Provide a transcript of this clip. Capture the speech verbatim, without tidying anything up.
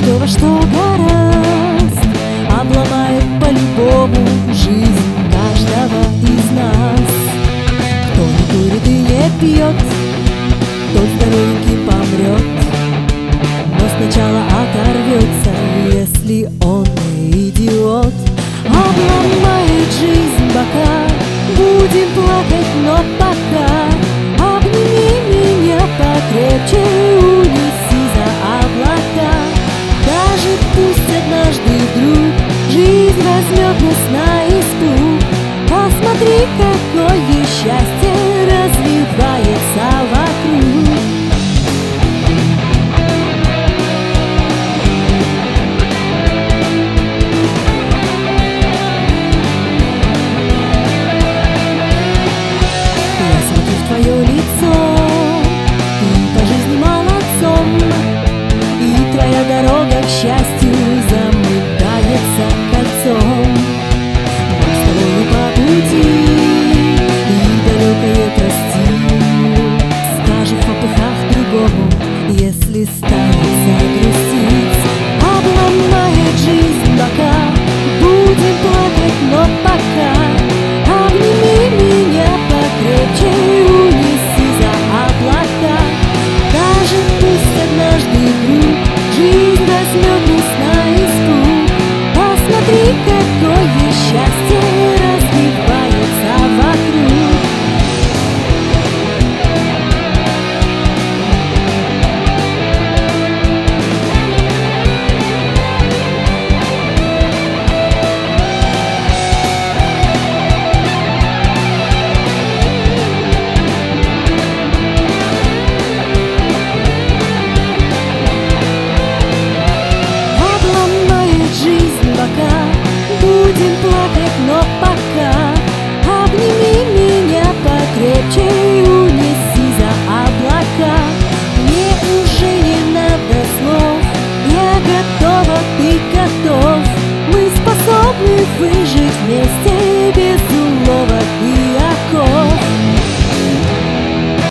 кто во что гораст, обломает по-любому жизнь каждого из нас. Кто не курит и не пьет, тот здоровенький помрет, но сначала оторвется, если он не идиот. Обломает жизнь бока, будем плакать, но пока обними меня покрепче, унеси за облака. Даже пусть однажды вдруг жизнь возьмет нас на испуг, посмотри, какое счастье разливается вокруг. Твое лицо, ты по жизни молодцом, и твоя дорога к счастью замыкается кольцом. Нам с тобой по пути, и далекое прости, скажем в попыхах другому, если станет загрустить. Обломает жизнь бока, будем плакать, но пока обними меня покрепче, унеси за облака. Даже пусть однажды вдруг жизнь возьмет нас на испуг, посмотри, какое счастье разливается вокруг. Будем плакать, но пока обними меня покрепче, унеси за облака. Мне уже не надо слов, я готова, ты готов, мы способны выжить вместе.